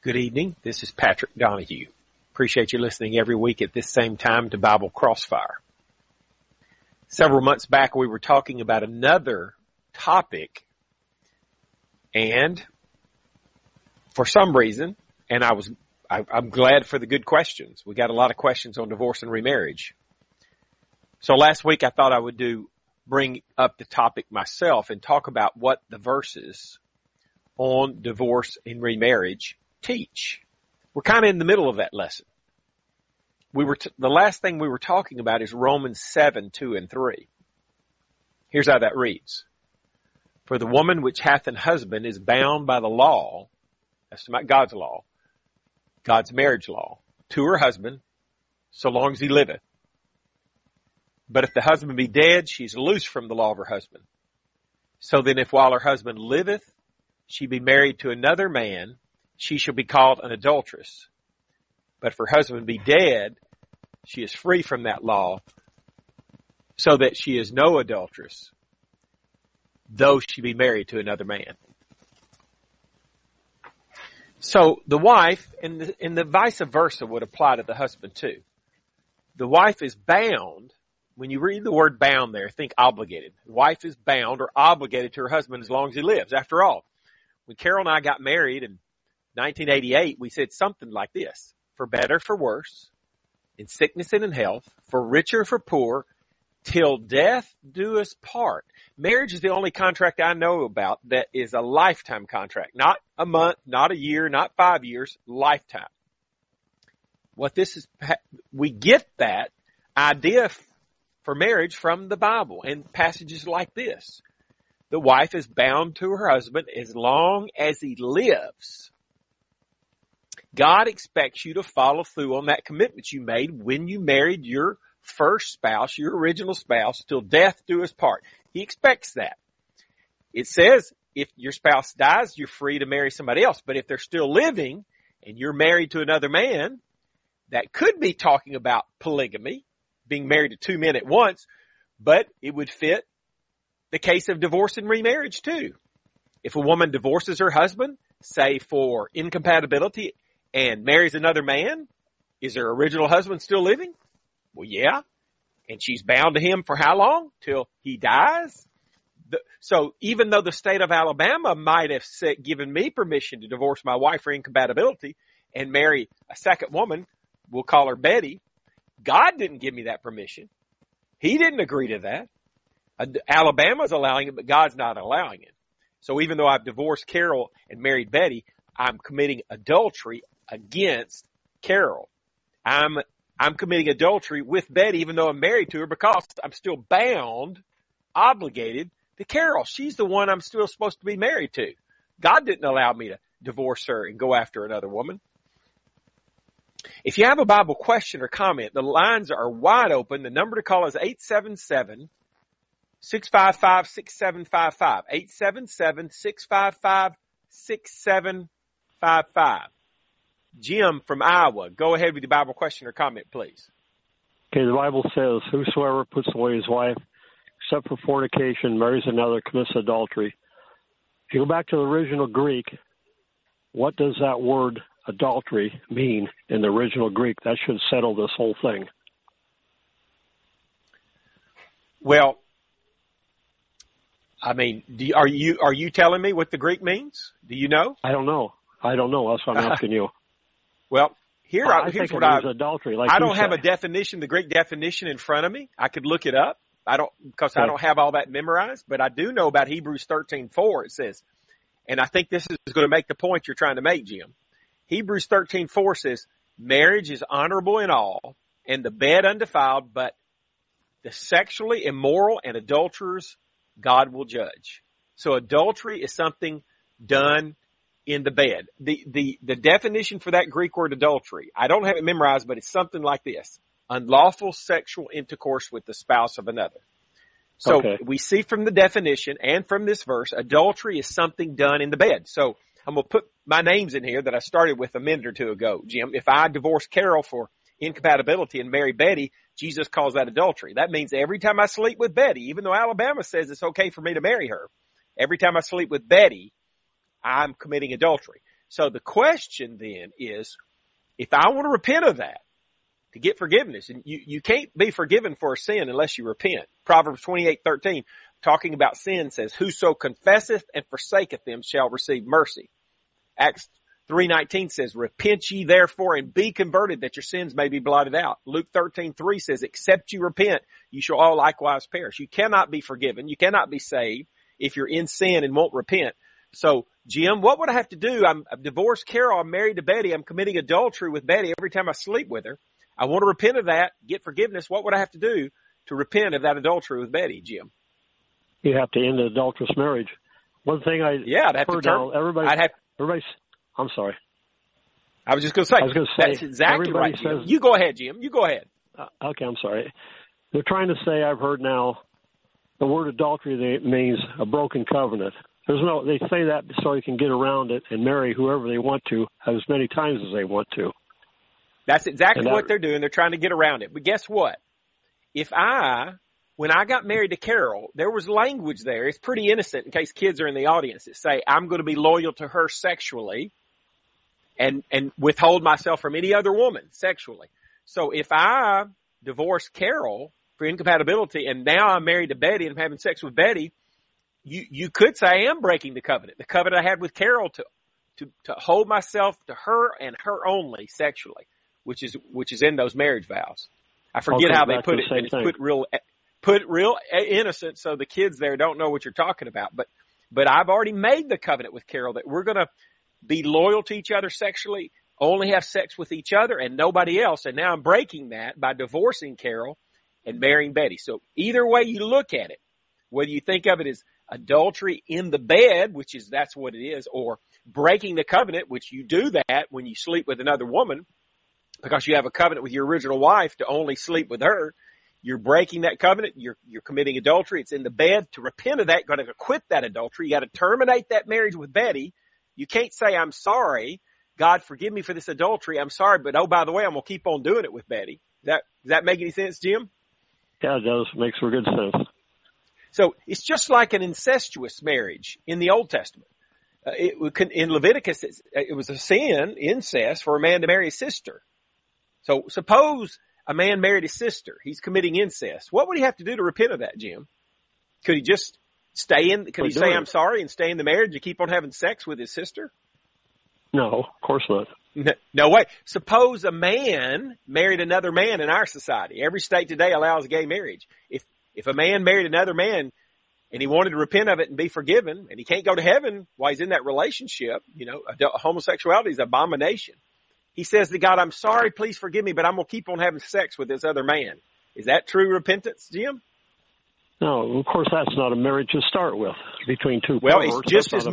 Good evening. This is Patrick Donahue. Appreciate you listening every week at this same time to Bible Crossfire. Several months back, we were talking about another topic, and for some reason, and I'm glad for the good questions. We got a lot of questions on divorce and remarriage. So last week, I thought I would bring up the topic myself and talk about what the verses on divorce and remarriage teach. We're kind of in the middle of that lesson. The last thing we were talking about is Romans 7:2-3. Here's how that reads. For the woman which hath an husband is bound by the law, that's not God's law, God's marriage law, to her husband, so long as he liveth. But if the husband be dead, she's loose from the law of her husband. So then if while her husband liveth, she be married to another man, she shall be called an adulteress. But if her husband be dead, she is free from that law, so that she is no adulteress, though she be married to another man. So the wife, and the vice versa would apply to the husband too. The wife is bound. When you read the word bound there, think obligated. The wife is bound or obligated to her husband as long as he lives. After all, when Carol and I got married in 1988, we said something like this: for better, for worse, in sickness and in health, for richer, for poor, till death do us part. Marriage is the only contract I know about that is a lifetime contract. Not a month, not a year, not 5 years, lifetime. What this is, we get that idea for marriage from the Bible and passages like this. The wife is bound to her husband as long as he lives. God expects you to follow through on that commitment you made when you married your first spouse, your original spouse, till death do us part. He expects that. It says if your spouse dies, you're free to marry somebody else. But if they're still living and you're married to another man, that could be talking about polygamy, being married to two men at once, but it would fit the case of divorce and remarriage too. If a woman divorces her husband, say for incompatibility, and marries another man, is her original husband still living? Well, yeah. And she's bound to him for how long? Till he dies? So even though the state of Alabama might have given me permission to divorce my wife for incompatibility and marry a second woman, we'll call her Betty, God didn't give me that permission. He didn't agree to that. Alabama's allowing it, but God's not allowing it. So even though I've divorced Carol and married Betty, I'm committing adultery against Carol. I'm committing adultery with Betty even though I'm married to her because I'm still bound, obligated to Carol. She's the one I'm still supposed to be married to. God didn't allow me to divorce her and go after another woman. If you have a Bible question or comment, the lines are wide open. The number to call is 877-655-6755. 877-655-6755. Jim from Iowa, go ahead with your Bible question or comment, please. Okay, the Bible says, whosoever puts away his wife, except for fornication, marries another, commits adultery. If you go back to the original Greek, what does that word adultery mean in the original Greek? That should settle this whole thing. Well, I mean, are you telling me what the Greek means? Do you know? I don't know. That's what I'm asking you. Well, here's what adultery. I don't have a definition, the Greek definition in front of me. I could look it up. I don't have all that memorized, but I do know about Hebrews 13:4. It says, and I think this is going to make the point you're trying to make, Jim. Hebrews 13:4 says, marriage is honorable in all, and the bed undefiled, but the sexually immoral and adulterers God will judge. So adultery is something done in the bed. The definition for that Greek word adultery, I don't have it memorized, but it's something like this: unlawful sexual intercourse with the spouse of another. So we see from the definition and from this verse, adultery is something done in the bed. So I'm going to put my names in here that I started with a minute or two ago, Jim. If I divorce Carol for incompatibility and marry Betty, Jesus calls that adultery. That means every time I sleep with Betty, even though Alabama says it's okay for me to marry her, every time I sleep with Betty, I'm committing adultery. So the question then is, if I want to repent of that, to get forgiveness, and you can't be forgiven for a sin unless you repent. Proverbs 28:13, talking about sin, says, whoso confesseth and forsaketh them shall receive mercy. Acts 3:19 says, repent ye therefore and be converted that your sins may be blotted out. Luke 13:3 says, except you repent, you shall all likewise perish. You cannot be forgiven. You cannot be saved if you're in sin and won't repent. So, Jim, what would I have to do? I've divorced Carol. I'm married to Betty. I'm committing adultery with Betty every time I sleep with her. I want to repent of that, get forgiveness. What would I have to do to repent of that adultery with Betty, Jim? You have to end the adulterous marriage. One thing I'd have heard to now, everybody's, I'm sorry. I was just going to say, that's exactly right, Jim. You go ahead, Jim. You go ahead. Okay, I'm sorry. They're trying to say, I've heard now, the word adultery means a broken covenant. They say that so they can get around it and marry whoever they want to as many times as they want to. That's exactly what they're doing. They're trying to get around it. But guess what? When I got married to Carol, there was language there. It's pretty innocent in case kids are in the audience that say, I'm going to be loyal to her sexually and withhold myself from any other woman sexually. So if I divorce Carol for incompatibility and now I'm married to Betty and I'm having sex with Betty, you could say I am breaking the covenant I had with Carol to hold myself to her and her only sexually, which is in those marriage vows. I forget how they put it, and it's put real innocent so the kids there don't know what you're talking about. But I've already made the covenant with Carol that we're going to be loyal to each other sexually, only have sex with each other and nobody else. And now I'm breaking that by divorcing Carol and marrying Betty. So either way you look at it, whether you think of it as adultery in the bed, that's what it is, or breaking the covenant, which you do that when you sleep with another woman because you have a covenant with your original wife to only sleep with her. You're breaking that covenant. You're committing adultery. It's in the bed. To repent of that, got to quit that adultery. You got to terminate that marriage with Betty. You can't say, I'm sorry. God, forgive me for this adultery. I'm sorry, but oh, by the way, I'm going to keep on doing it with Betty. Does that make any sense, Jim? Yeah, it does. Makes for good sense. So it's just like an incestuous marriage in the Old Testament. In Leviticus, it was a sin, incest, for a man to marry his sister. So suppose a man married his sister. He's committing incest. What would he have to do to repent of that, Jim? Could he just could he say, I'm sorry, and stay in the marriage and keep on having sex with his sister? No, of course not. No way. Suppose a man married another man in our society. Every state today allows gay marriage. If a man married another man and he wanted to repent of it and be forgiven, and he can't go to heaven while he's in that relationship, homosexuality is an abomination. He says to God, I'm sorry, please forgive me, but I'm going to keep on having sex with this other man. Is that true repentance, Jim? No, of course that's not a marriage to start with between two Well, perverts. it's just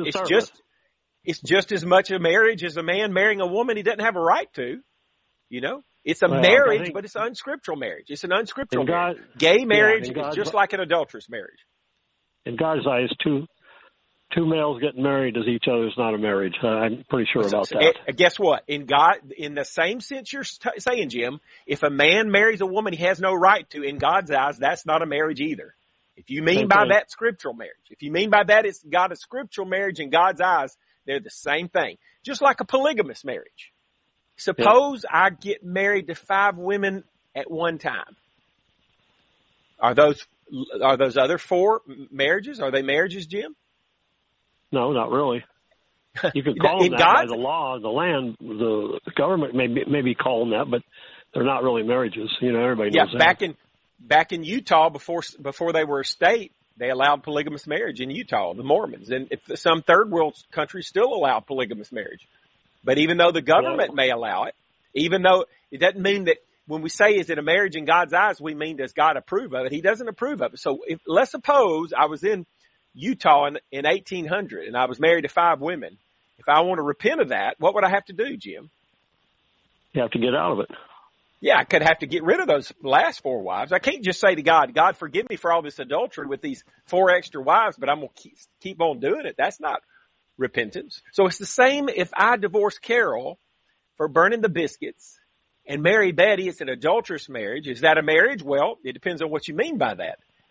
as much a marriage as a man marrying a woman he doesn't have a right to. It's a marriage, but it's an unscriptural marriage. It's an unscriptural marriage. Gay marriage is just like an adulterous marriage. In God's eyes, two males getting married as each other is not a marriage. I'm pretty sure about that. Guess what? In the same sense you're saying, Jim, if a man marries a woman he has no right to, in God's eyes, that's not a marriage either. If you mean by that scriptural marriage, if you mean by that it's got a scriptural marriage in God's eyes, they're the same thing. Just like a polygamous marriage. Suppose I get married to 5 women at one time. Are those other 4 marriages? Are they marriages, Jim? No, not really. You could call them that by the law, the land, the government may be calling that, but they're not really marriages. Everybody knows that. Back in Utah, before they were a state, they allowed polygamous marriage in Utah, the Mormons. And some third world countries still allow polygamous marriage. But even though the government may allow it, even though it doesn't mean that when we say is it a marriage in God's eyes, we mean does God approve of it? He doesn't approve of it. So let's suppose I was in Utah in 1800 and I was married to 5 women. If I want to repent of that, what would I have to do, Jim? You have to get out of it. Yeah, I could have to get rid of those last 4 wives. I can't just say to God, God, forgive me for all this adultery with these 4 extra wives, but I'm going to keep on doing it. That's not repentance. So it's the same if I divorce Carol for burning the biscuits and marry Betty. It's an adulterous marriage. Is that a marriage? Well, it depends on what you mean by that.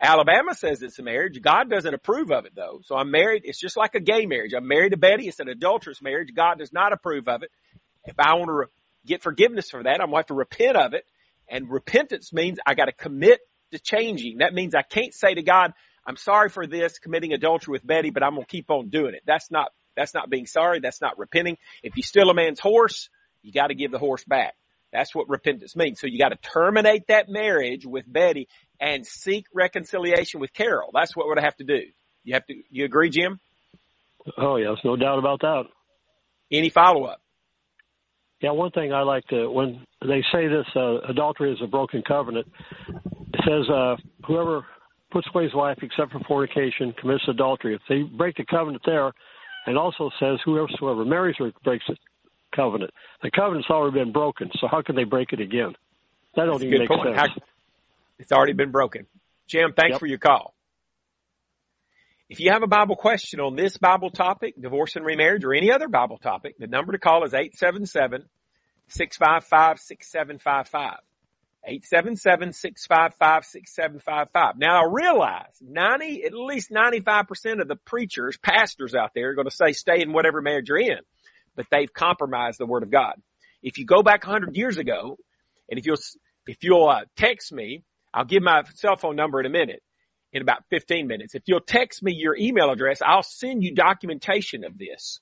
Alabama says it's a marriage. God doesn't approve of it, though. So I'm married. It's just like a gay marriage. I'm married to Betty. It's an adulterous marriage. God does not approve of it. If I want to get forgiveness for that, I'm going to have to repent of it. And repentance means I got to commit to changing. That means I can't say to God, I'm sorry for this, committing adultery with Betty, but I'm going to keep on doing it. That's not being sorry. That's not repenting. If you steal a man's horse, you got to give the horse back. That's what repentance means. So you got to terminate that marriage with Betty and seek reconciliation with Carol. That's what we're going to have to do. You agree, Jim? Oh, yes, no doubt about that. Any follow-up? Yeah, one thing I like to, when they say this, adultery is a broken covenant, it says whoever puts away his wife except for fornication commits adultery. If they break the covenant there, and also says whoever marries her breaks the covenant. The covenant's already been broken, so how can they break it again? That don't even make sense. It's already been broken. Jim, thanks for your call. If you have a Bible question on this Bible topic, divorce and remarriage, or any other Bible topic, the number to call is 877-655-6755. 877-655-6755. Now I realize at least 95% of the preachers, pastors out there are going to say stay in whatever marriage you're in, but they've compromised the Word of God. If you go back 100 years ago, and if you'll text me, I'll give my cell phone number in a minute, in about 15 minutes. If you'll text me your email address, I'll send you documentation of this.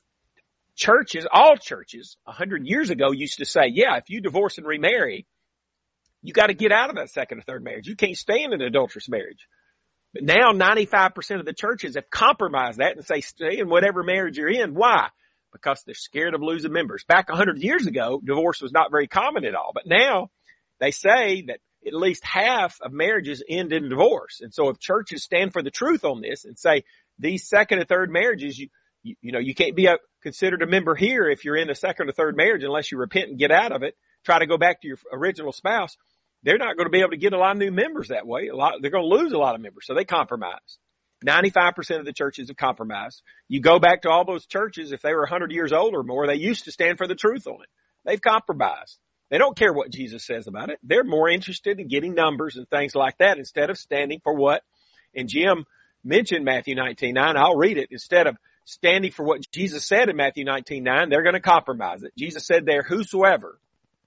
All churches 100 years ago used to say, yeah, if you divorce and remarry, you got to get out of that second or third marriage. You can't stay in an adulterous marriage. But now 95% of the churches have compromised that and say stay in whatever marriage you're in. Why? Because they're scared of losing members. Back 100 years ago, divorce was not very common at all. But now they say that at least half of marriages end in divorce. And so if churches stand for the truth on this and say these second and third marriages, you can't be considered a member here if you're in a second or third marriage unless you repent and get out of it, try to go back to your original spouse. They're not going to be able to get a lot of new members that way. They're going to lose a lot of members. So they compromise. 95% of the churches have compromised. You go back to all those churches, if they were 100 years old or more, they used to stand for the truth on it. They've compromised. They don't care what Jesus says about it. They're more interested in getting numbers and things like that instead of standing for what, and Jim mentioned Matthew 19:9. I'll read it. Instead of standing for what Jesus said in Matthew 19:9, they're going to compromise it. Jesus said there, whosoever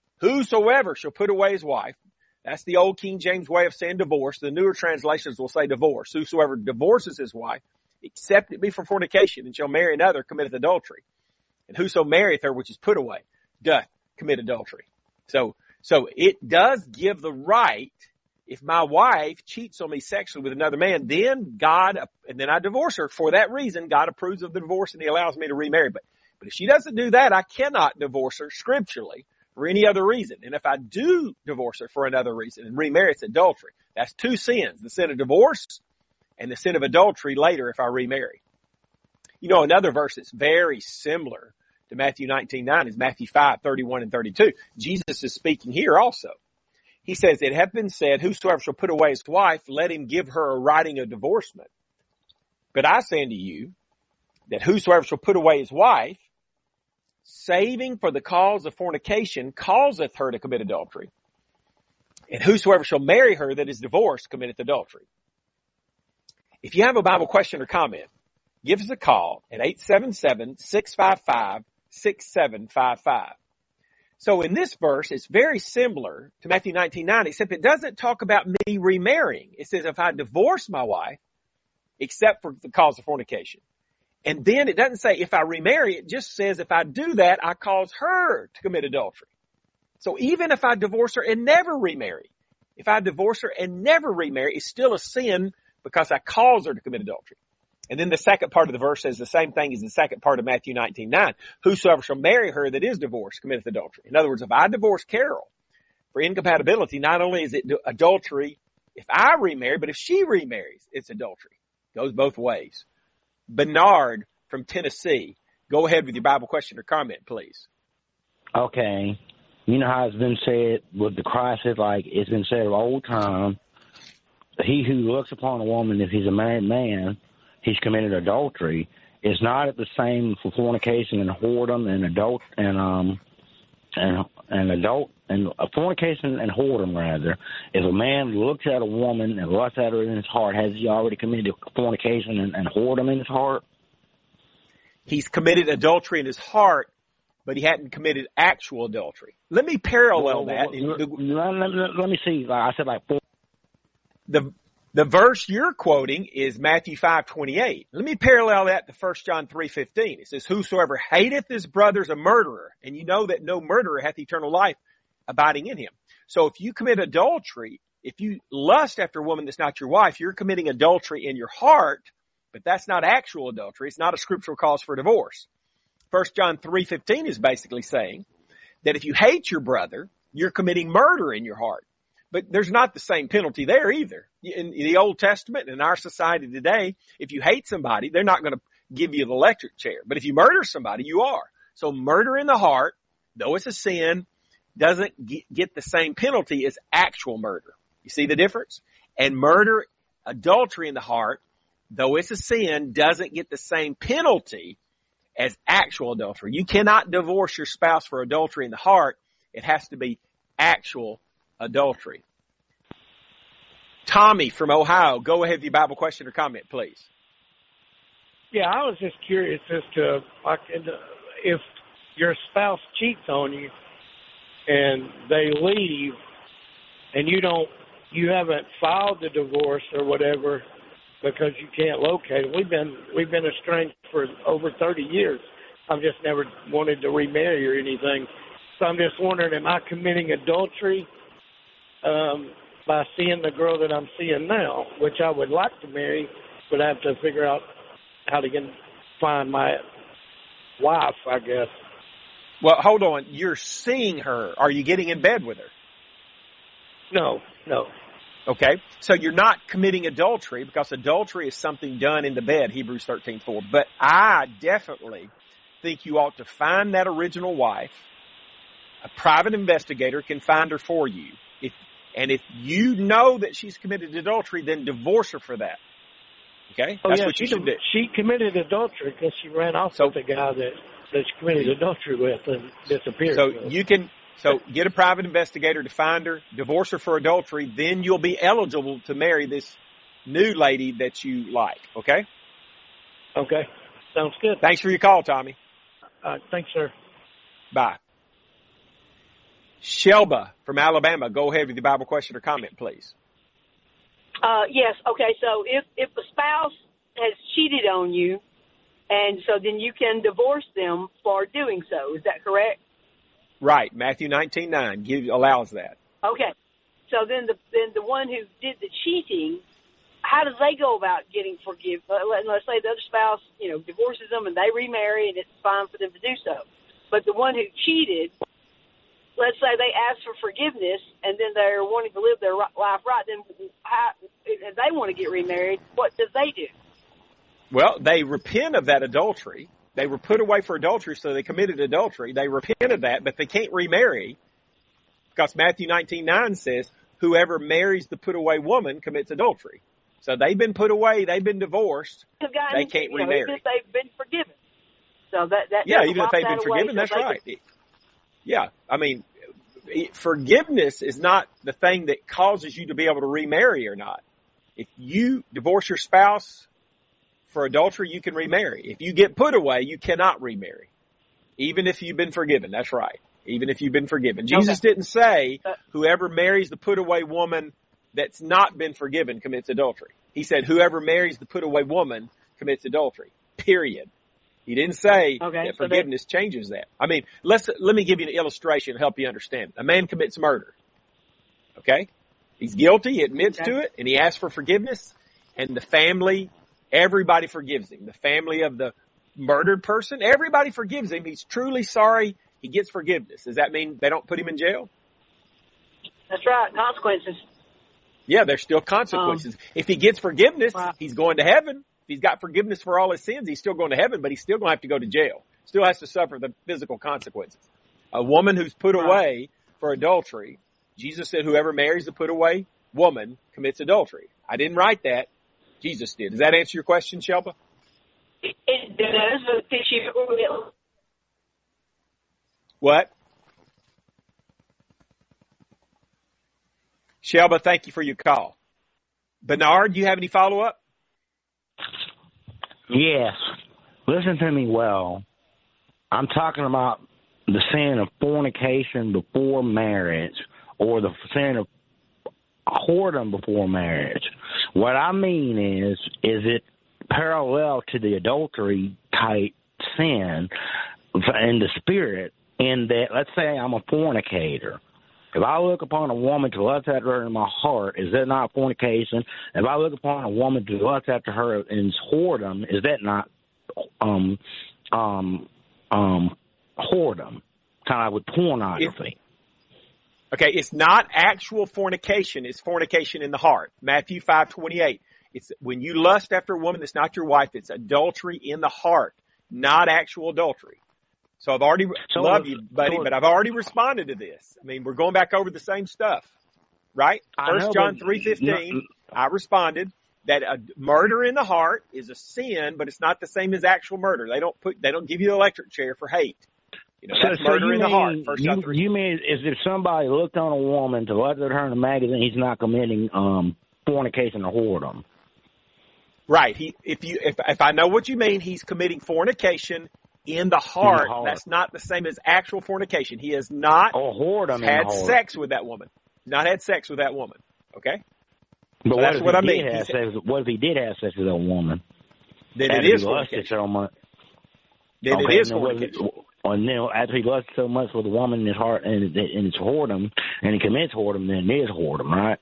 shall put away his wife. That's the old King James way of saying divorce. The newer translations will say divorce. Whosoever divorces his wife, except it be for fornication, and shall marry another, committeth adultery. And whoso marrieth her, which is put away, doth commit adultery. So it does give the right, if my wife cheats on me sexually with another man, then I divorce her for that reason. God approves of the divorce and he allows me to remarry. But if she doesn't do that, I cannot divorce her scripturally for any other reason. And if I do divorce her for another reason and remarry, it's adultery. That's two sins, the sin of divorce and the sin of adultery later if I remarry. Another verse that's very similar to Matthew 19:9 is Matthew 5:31 and 32. Jesus is speaking here also. He says, it hath been said, whosoever shall put away his wife, let him give her a writing of divorcement. But I say unto you that whosoever shall put away his wife, saving for the cause of fornication, causeth her to commit adultery. And whosoever shall marry her that is divorced committeth adultery. If you have a Bible question or comment, give us a call at 877-655-6755. So in this verse, it's very similar to Matthew 19:9, except it doesn't talk about me remarrying. It says if I divorce my wife, except for the cause of fornication. And then it doesn't say if I remarry, it just says if I do that, I cause her to commit adultery. So even if I divorce her and never remarry, if I divorce her and never remarry, it's still a sin because I cause her to commit adultery. And then the second part of the verse says the same thing as the second part of Matthew 19:9. Whosoever shall marry her that is divorced committeth adultery. In other words, if I divorce Carol for incompatibility, not only is it adultery if I remarry, but if she remarries, it's adultery. Goes both ways. Bernard from Tennessee, go ahead with your Bible question or comment, please. Okay. You know how it's been said with the Christ, it's been said of old time, he who looks upon a woman, if he's a married man, he's committed adultery. Is not it the same for fornication and whoredom and fornication and whoredom, rather, if a man looks at a woman and lusts at her in his heart, has he already committed fornication and whoredom in his heart? He's committed adultery in his heart, but he hadn't committed actual adultery. Let me parallel that. Let me see. I said like four. The verse you're quoting is Matthew 5:28. Let me parallel that to 1 John 3:15. It says, whosoever hateth his brother is a murderer, and you know that no murderer hath eternal life abiding in him. So if you commit adultery, if you lust after a woman that's not your wife, you're committing adultery in your heart, but that's not actual adultery. It's not a scriptural cause for divorce. 1 John 3:15 is basically saying that if you hate your brother, you're committing murder in your heart. But there's not the same penalty there either. In the Old Testament, in our society today, if you hate somebody, they're not going to give you the electric chair. But if you murder somebody, you are. So murder in the heart, though it's a sin, doesn't get the same penalty as actual murder. You see the difference? And murder, adultery in the heart, though it's a sin, doesn't get the same penalty as actual adultery. You cannot divorce your spouse for adultery in the heart. It has to be actual adultery. Tommy from Ohio, go ahead with your Bible question or comment, please. Yeah, I was just curious as to if your spouse cheats on you and they leave and you haven't filed the divorce or whatever because you can't locate it. We've been estranged for over 30 years. I've just never wanted to remarry or anything. So I'm just wondering, am I committing adultery by seeing the girl that I'm seeing now, which I would like to marry, but I have to figure out how to find my wife, I guess. Well, hold on. You're seeing her. Are you getting in bed with her? No. Okay. So you're not committing adultery because adultery is something done in the bed, Hebrews 13:4. But I definitely think you ought to find that original wife. A private investigator can find her for you. If you know that she's committed adultery, then divorce her for that. Okay? That's what you should do. She committed adultery because she ran off with the guy that she committed adultery with and disappeared. So get a private investigator to find her, divorce her for adultery, then you'll be eligible to marry this new lady that you like. Okay? Okay. Sounds good. Thanks for your call, Tommy. Thanks, sir. Bye. Shelba from Alabama, go ahead with your Bible question or comment, please. Yes. Okay. So if a spouse has cheated on you, and so then you can divorce them for doing so. Is that correct? Right. Matthew 19:9 allows that. Okay. So then the one who did the cheating, how does they go about getting forgiven? Let's say the other spouse, divorces them and they remarry, and it's fine for them to do so. But the one who cheated, let's say they ask for forgiveness and then they're wanting to live their life right, then if they want to get remarried, what does they do? Well, they repent of that adultery. They were put away for adultery, so they committed adultery. They repent of that, but they can't remarry because Matthew 19:9 says, whoever marries the put away woman commits adultery. So they've been put away, they've been divorced, they can't remarry. Even if they've been forgiven. So even if they've been forgiven, that's right. Yeah, I mean, forgiveness is not the thing that causes you to be able to remarry or not. If you divorce your spouse for adultery, you can remarry. If you get put away, you cannot remarry. Even if you've been forgiven. That's right. Even if you've been forgiven. Jesus didn't say whoever marries the put away woman that's not been forgiven commits adultery. He said whoever marries the put away woman commits adultery. Period. He didn't say that forgiveness changes that. I mean, let me give you an illustration to help you understand. A man commits murder. Okay? He's guilty, he admits to it, and he asks for forgiveness, and the family, everybody forgives him. The family of the murdered person, everybody forgives him. He's truly sorry. He gets forgiveness. Does that mean they don't put him in jail? That's right. Consequences. Yeah, there's still consequences. If he gets forgiveness, he's going to heaven. If he's got forgiveness for all his sins, he's still going to heaven, but he's still going to have to go to jail. Still has to suffer the physical consequences. A woman who's put away for adultery, Jesus said whoever marries the put away woman commits adultery. I didn't write that. Jesus did. Does that answer your question, Shelba? It does. What? Shelba, thank you for your call. Bernard, do you have any follow-up? Yes. Listen to me well. I'm talking about the sin of fornication before marriage or the sin of whoredom before marriage. What I mean is it parallel to the adultery type sin in the spirit in that, let's say I'm a fornicator. If I look upon a woman to lust after her in my heart, is that not fornication? If I look upon a woman to lust after her in whoredom, is that not whoredom? Kind of with pornography. Okay, it's not actual fornication. It's fornication in the heart. Matthew 5:28. It's when you lust after a woman that's not your wife, it's adultery in the heart, not actual adultery. So I've already love you, buddy, but I've already responded to this. I mean, we're going back over the same stuff, right? 1 John 3:15, I responded that a murder in the heart is a sin, but it's not the same as actual murder. They don't give you the electric chair for hate. You know, that's murder in the heart. You mean is if somebody looked on a woman to lust at her in a magazine, he's not committing fornication or whoredom? Right. If I know what you mean, he's committing fornication in the heart. That's not the same as actual fornication. He has not had sex with that woman. Not had sex with that woman. Okay? But so that's what I mean. What if he did have sex with a woman? Then it is fornication. Then it is fornication. And then after he lusts so much with a woman in his heart and it's whoredom, and he commits whoredom, then it is whoredom, right?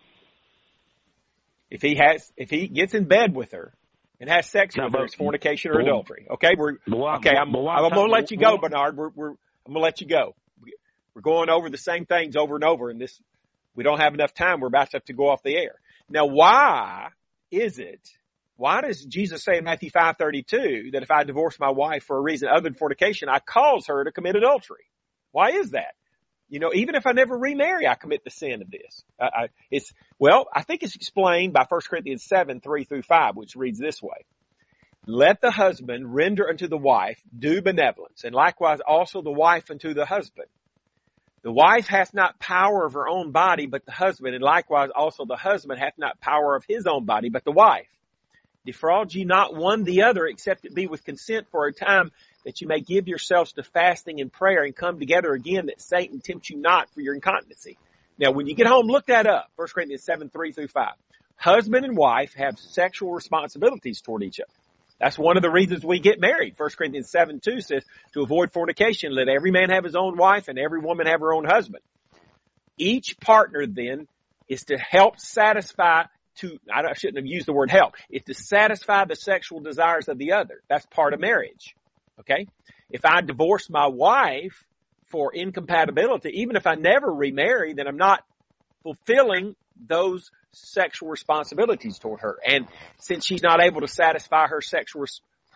If he gets in bed with her and has sex with her, it's fornication or adultery. Okay, I'm going to let you go, Bernard. I'm going to let you go. We're going over the same things over and over, and we don't have enough time. We're about to have to go off the air. Now, why does Jesus say in Matthew 5:32 that if I divorce my wife for a reason other than fornication, I cause her to commit adultery? Why is that? You know, even if I never remarry, I commit the sin of this. I think it's explained by 1 Corinthians 7:3-5, which reads this way. Let the husband render unto the wife due benevolence, and likewise also the wife unto the husband. The wife hath not power of her own body, but the husband, and likewise also the husband hath not power of his own body, but the wife. Defraud ye not one the other, except it be with consent for a time, that you may give yourselves to fasting and prayer and come together again, that Satan tempt you not for your incontinency. Now, when you get home, look that up. 1 Corinthians 7:3-5. Husband and wife have sexual responsibilities toward each other. That's one of the reasons we get married. 1 Corinthians 7:2 says, to avoid fornication, let every man have his own wife and every woman have her own husband. Each partner then is to help satisfy I shouldn't have used the word help. It's to satisfy the sexual desires of the other. That's part of marriage. Okay? If I divorce my wife for incompatibility, even if I never remarry, then I'm not fulfilling those sexual responsibilities toward her. And since she's not able to satisfy her sexual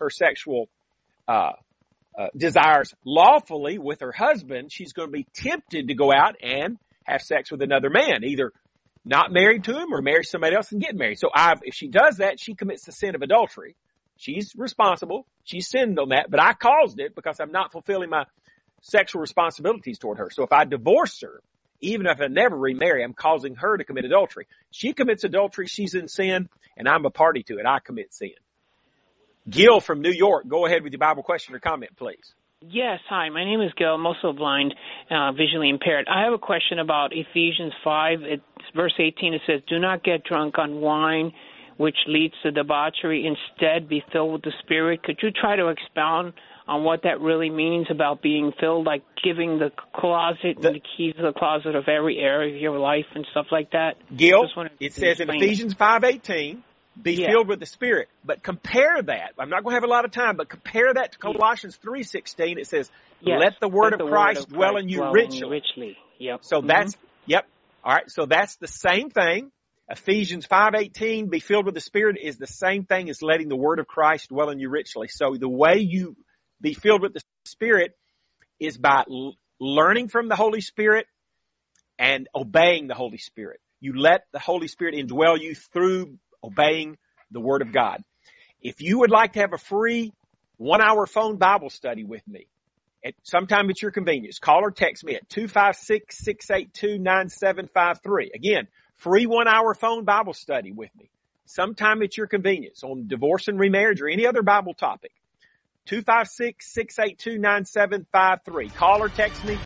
desires lawfully with her husband, she's going to be tempted to go out and have sex with another man, either not married to him or marry somebody else and get married. So if she does that, she commits the sin of adultery. She's responsible. She sinned on that, but I caused it because I'm not fulfilling my sexual responsibilities toward her. So if I divorce her, even if I never remarry, I'm causing her to commit adultery. She commits adultery. She's in sin, and I'm a party to it. I commit sin. Gil from New York, go ahead with your Bible question or comment, please. Yes, hi. My name is Gil. I'm also blind, visually impaired. I have a question about Ephesians 5. It's verse 18. It says, do not get drunk on wine, which leads to debauchery. Instead, be filled with the Spirit. Could you try to expound on what that really means about being filled, like giving the closet and the keys to the closet of every area of your life and stuff like that? Gil, it says in Ephesians 5:18, be filled with the Spirit. But compare that. I'm not going to have a lot of time, but compare that to Colossians 3:16. It says, let the word of Christ dwell in you richly. Yep. So that's, all right. So that's the same thing. Ephesians 5:18, be filled with the Spirit, is the same thing as letting the word of Christ dwell in you richly. So the way you be filled with the Spirit is by learning from the Holy Spirit and obeying the Holy Spirit. You let the Holy Spirit indwell you through obeying the Word of God. If you would like to have a free 1-hour phone Bible study with me, sometime at your convenience, call or text me at 256-682-9753. Again, free 1-hour phone Bible study with me sometime at your convenience on divorce and remarriage or any other Bible topic. 256-682-9753. Call or text me